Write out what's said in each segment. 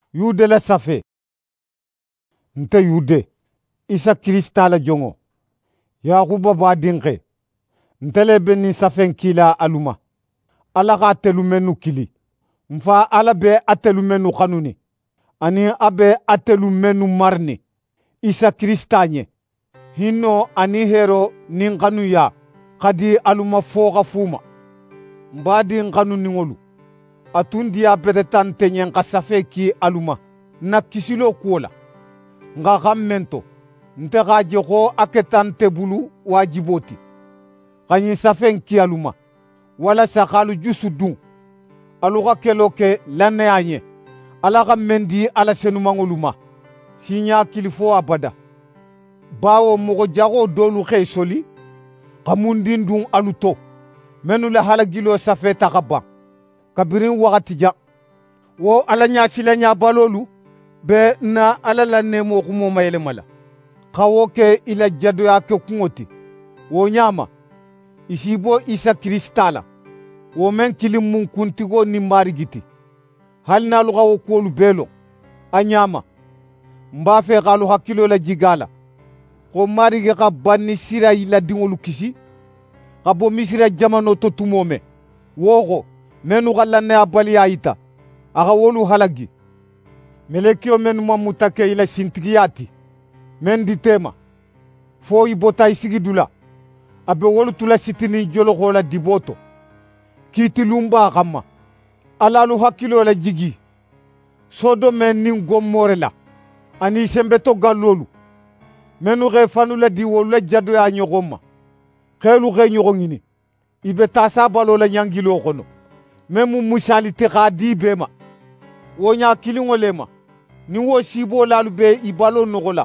yude la safe nte yude isa Krista la jongo Yakuba ba dinke ntele beni safen kila aluma ala ka telu menu kili mfa ala be atelu menu kanuni ani abe atelu menu marni isa Krista nye hinno ani hero nin kanu ya kadi aluma foga fuma mbadi nkanu ningolu atundi ya betetan tenyen kasafe ki aluma na kisilo kuola nga kammento nte kaje ko aketan tebulu wajiboti kanyi safen ki aluma wala sakalu jusu dun aluga keloke lanne anye ala kammendi ala senumangoluma sinya kilifo abada bawo mogo jago dolu xey soli kamundin dun aluto menu la halagilo safe takaba kabirin wakati ja wo ala nya sila nya balolu be na ala la nemo kumo mayele mala kawo ke ila jado ya ke kungoti wo nyama isibo isa kristala wo men kilim mun kuntigo ni marigiti hal na lu gawo kolu belo anyama mbafe galu hakilo la jigala ko marigi ka banni sira ila dingolu kisi kabo misira jamano to tumome wogo menu gallanne abali ayita aga wolu halagi melekio menu mamutake ila sintigiyati men ditema fo ibota isigidula abe wolu tula sitini jolo gola diboto kiti lumba kama alalu hakilo la jigi sodo men nin gommorela ani sembeto gallolu menu ge fanu la di wolu la jado ya nyogoma khelu ge nyogongini ibe tasa balo la nyangilo kono memu musalite khadi bema wonya kilingo lema ni wo sibo lalu be ibalo nogola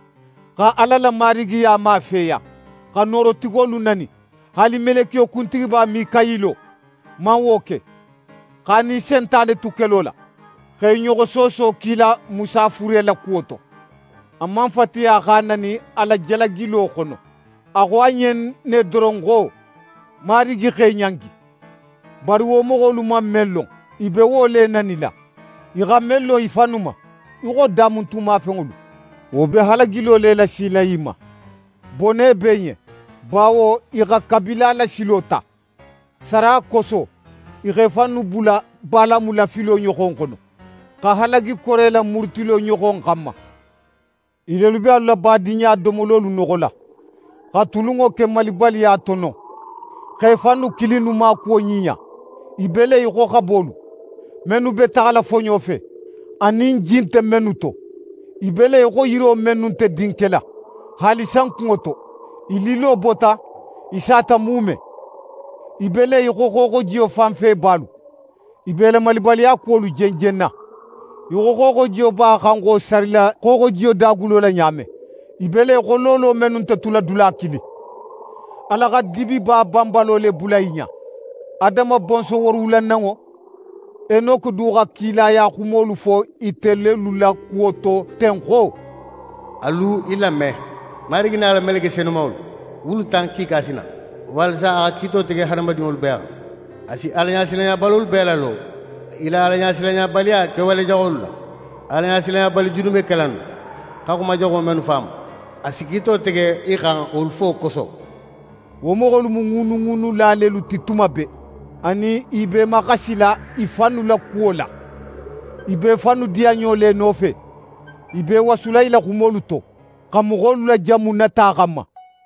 ka alala marigi ya mafeya ka noro tigolu nani hali melekio kuntigi ba mikayilo ma woke ka ni sentane tukelola kay nyogo soso kila musafure la kuoto amman fatiya khanani ala jalagilo kono agwanyen ne dorongo marigi kay nyangi bari wo mogolu ma mello ibe wole nanila iga mello ifanuma igo damuntu ma fengolu wo be halagilo le la silayima bone benye bawo iga kabila la silota sara koso ige fanu bula bala mula filo nyokon kono ka halagi korela murtilo nyokon kamma ilelu be alla badinya domololu nogola ka tulungo ke malibali ya tono kay fanu kilinu ma ko nyinya ibele iko kabolu menu be tagala fonyo fe anin jinte menuto ibele iko yiro menunte dinkela halisan kungoto ililo bota isata mume ibele iko koko jio fanfe balu ibele malibali ya kolu jenjenna iko koko jio ba kango sarila koko jio dagulo la nyame ibele iko lolo menunte tula dula kili alaga dibi ba bambalo le bulainya adama bonso worula nango enoko duga kila ya kumolu fo itele lula kuoto tenko alu ilame marigina la meleke senumol wulu tanki kasina walsa akito tege harama diol beya asi alanya silanya balul belalo ila alanya silanya balia ke wala jawlla alanya silanya bal junume kalan kakuma jago men fam asikito tege ikan ul fo koso wo mogolu ngunu la lelu tituma be ani ibe makasila ifanu la kuola ibe fanu dianyo le nofe ibe wasula ila kumolu to kamugolu la jamu nata kama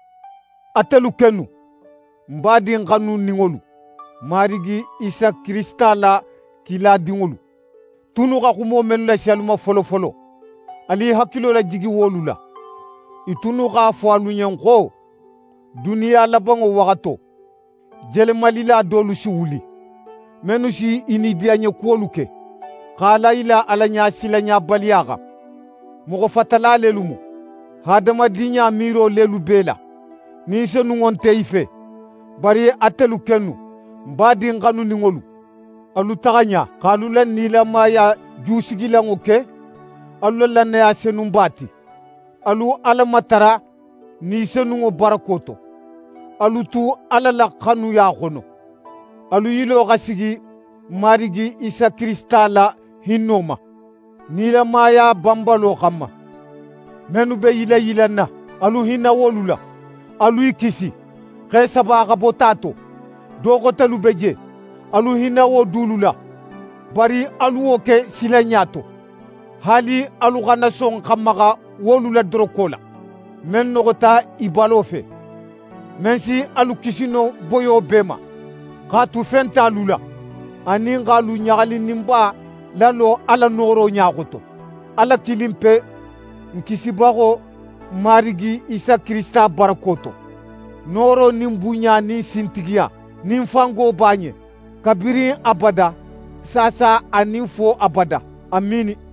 atelu kenu mbadi nganu ningolu marigi isa kristala kila dingolu tunu ka kumo melu la shaluma folo ali hakilo la jigi wolula itunu ka fo alu nyenko duniya labango wakato jele malila dolu si wuli menu si ini dianye kuoluke kala ila alanya silanya baliyaga mogo fatala lelumu hadama dinya miro lelu bela ni se nungonte ife bari atelu kenu mbadi nganu ningolu alu taganya kalu lan nila maya jusigila ngoke alu lan ya senumbati alu alamatara ni se nungo barakoto alutu alala kanu ya kono alu yilo gasigi marigi isa kristala hinoma nilamaya banbalo xamma menu be yilanna alu hinna wolu la alu i kisi xe saba xa bo tato doxotelu be je alu hinna wo dulu la bari alu wo ke sila ɲato hali alu xana son xammaxa wolu la doroko la men noxota i balo fe men si alu kisino boyo bema xa tu fen talu la anin xalu ɲaxalininba lalo ala noro ɲaxoto ala tilin pe nkisibaxo marigi isa kirista barakoto noro nin buɲa nin sintigiya nin fango baɲe kabiri abada sasa anin fo abada amini.